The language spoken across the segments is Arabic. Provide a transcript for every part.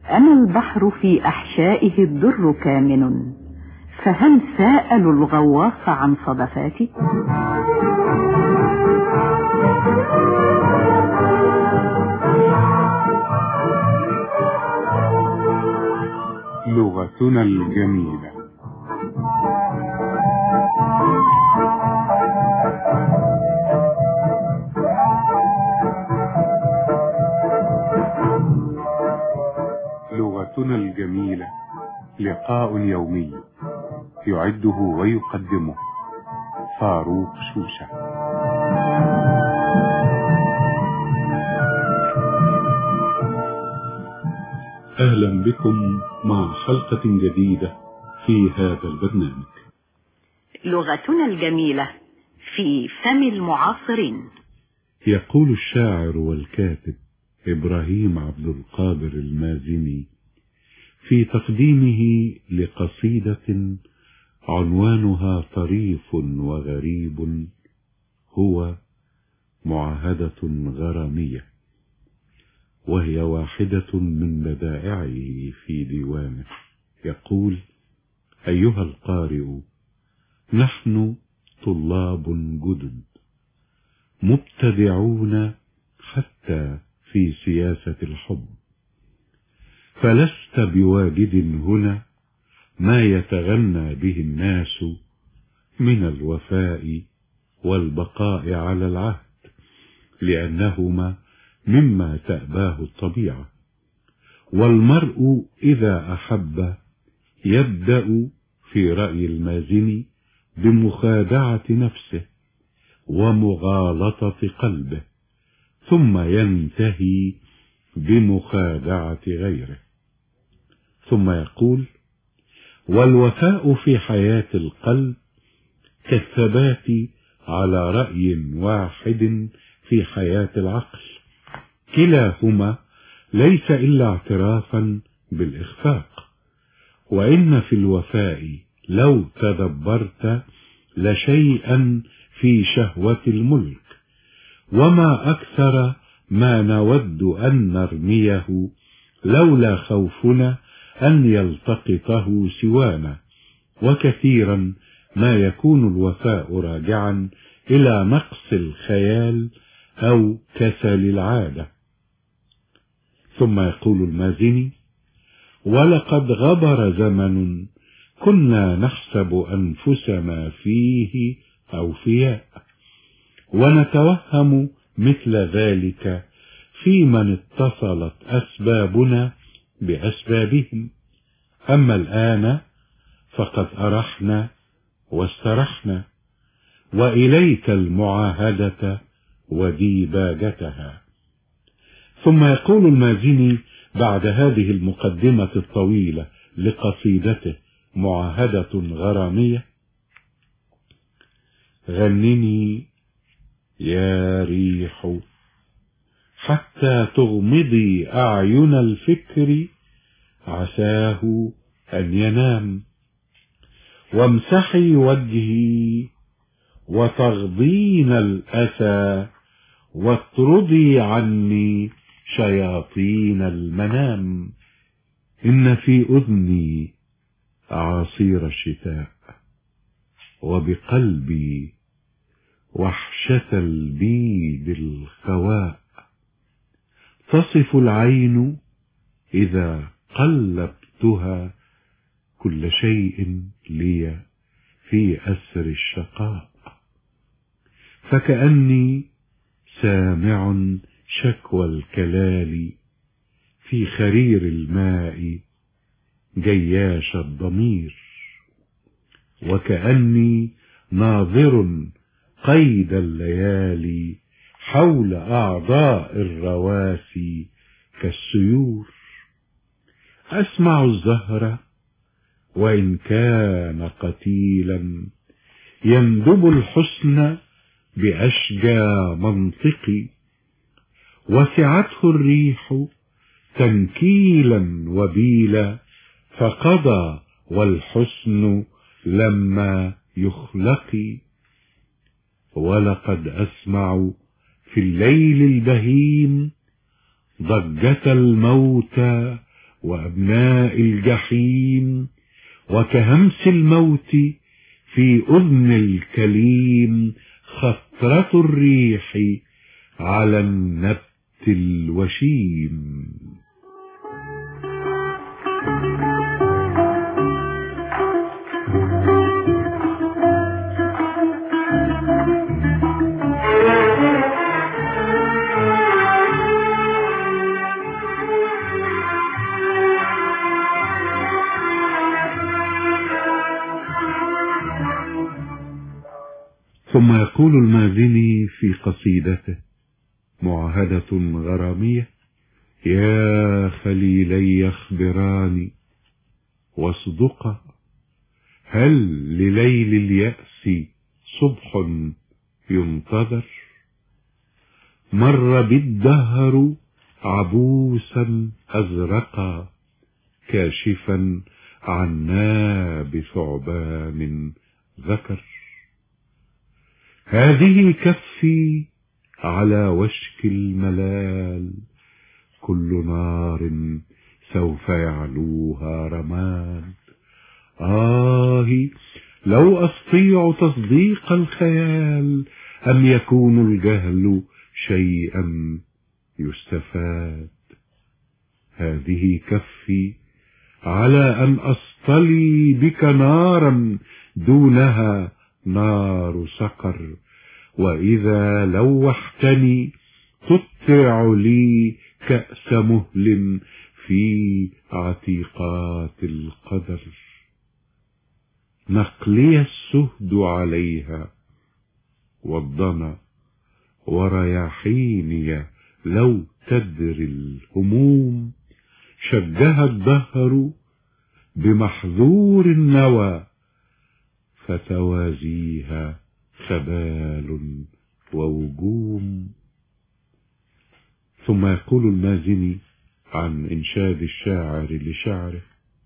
أنا البحر في أحشائه الدر كامن، فهل سألوا الغواص عن صدفاتي؟ لغتنا الجميلة. لغتنا الجميلة لقاء يومي يعده ويقدمه فاروق شوشة. أهلا بكم مع حلقة جديدة في هذا البرنامج. لغتنا الجميلة في فم المعاصرين. يقول الشاعر والكاتب إبراهيم عبد القادر المازني في تقديمه لقصيدة عنوانها طريف وغريب، هو معاهدة غرامية، وهي واحدة من بدائعه في ديوانه. يقول: أيها القارئ، نحن طلاب جدد مبتدعون حتى في سياسة الحب، فلست بواجد هنا ما يتغنى به الناس من الوفاء والبقاء على العهد، لأنهما مما تأباه الطبيعة، والمرء إذا أحب يبدأ في رأي المازني بمخادعة نفسه ومغالطة قلبه، ثم ينتهي بمخادعة غيره. ثم يقول: والوفاء في حياة القلب كالثبات على رأي واحد في حياة العقل، كلاهما ليس إلا اعترافا بالإخفاق. وإن في الوفاء لو تدبرت لشيئا في شهوة الملك، وما أكثر ما نود أن نرميه لولا خوفنا أن يلتقطه سوانا، وكثيرا ما يكون الوفاء راجعا إلى نقص الخيال أو كسل العادة. ثم يقول المازني: ولقد غبر زمن كنا نحسب أنفسنا فيه أوفياء، ونتوهم مثل ذلك في من اتصلت أسبابنا بأسبابهم. أما الآن فقد أرحنا واسترحنا، وإليك المعاهدة وديباجتها. ثم يقول المازني بعد هذه المقدمة الطويلة لقصيدته معاهدة غرامية: غنني يا ريح حتى تغمضي أعين الفكر، عساه أن ينام، وامسحي وجهي وتغضين الأسى، واطردي عني شياطين المنام. إن في أذني أعاصير الشتاء، وبقلبي وحشة البيد الخواء، تصف العين إذا قلبتها كل شيء لي في أسر الشقاء، فكأني سامع شكوى الكلال في خرير الماء جياش الضمير، وكأني ناظر قيد الليالي حول أعضاء الرواسي كالسيور. أسمع الزهر وإن كان قتيلا يندب الحسن بأشجى منطقي، وسعته الريح تنكيلا وبيلا، فقضى والحسن لما يخلقي. ولقد أسمع في الليل البهيم ضجة الموتى وأبناء الجحيم، وكهمس الموت في أذن الكليم خطرة الريح على النبت الوشيم. ثم يقول المازني في قصيدته معاهدة غرامية: يا خليلي اخبراني واصدقا، هل لليل اليأس صبح ينتظر؟ مر بالدهر عبوسا أزرقا، كاشفا عنا بثعبان ذكر. هذه كفي على وشك الملال، كل نار سوف يعلوها رماد. لو أستطيع تصديق الخيال، أم يكون الجهل شيئا يستفاد. هذه كفي على أن أصطلي بك نارا دونها نار سقر، وإذا لوحتني تترع لي كأس مهل في عتيقات القدر. نقلي السهد عليها والضنا، ورياحيني لو تدري الهموم. شجها الدهر بمحذور النوى، فتوازيها خبال ووجوم. ثم يقول المازني عن إنشاد الشاعر لشعره: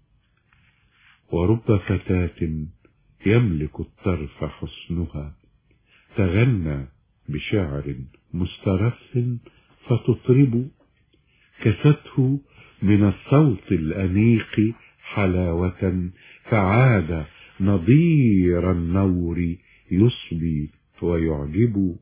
ورب فتاة يملك الطرف حسنها، تغنى بشعر مسترف فتطرب، كسته من الصوت الأنيق حلاوة، فعاد نظير النور يصبي ويعجب.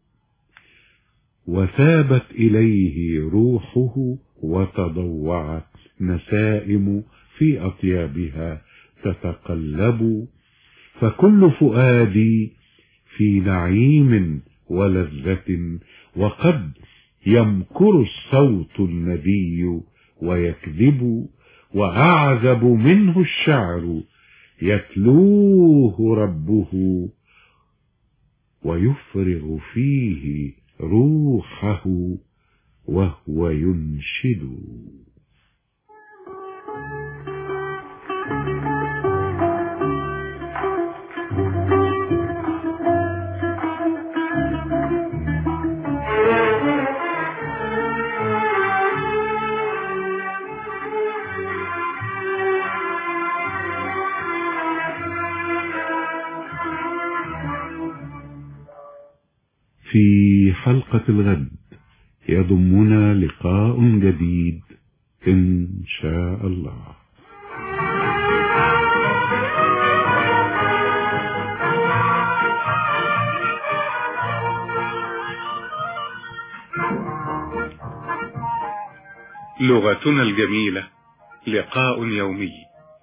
وثابت إليه روحه وتضوعت نسائم في أطيابها تتقلب. فكل فؤادي في نعيم ولذة، وقد يمكر الصوت الندي ويكذب. وأعذب منه الشعر يتلوه ربه، ويفرغ فيه روحه وهو ينشد. في حلقة الغد يضمنا لقاء جديد إن شاء الله. لغتنا الجميلة، لقاء يومي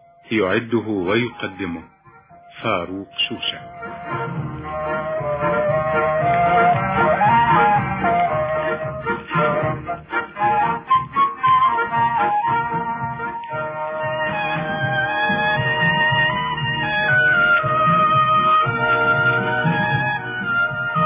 يعده ويقدمه فاروق شوشة.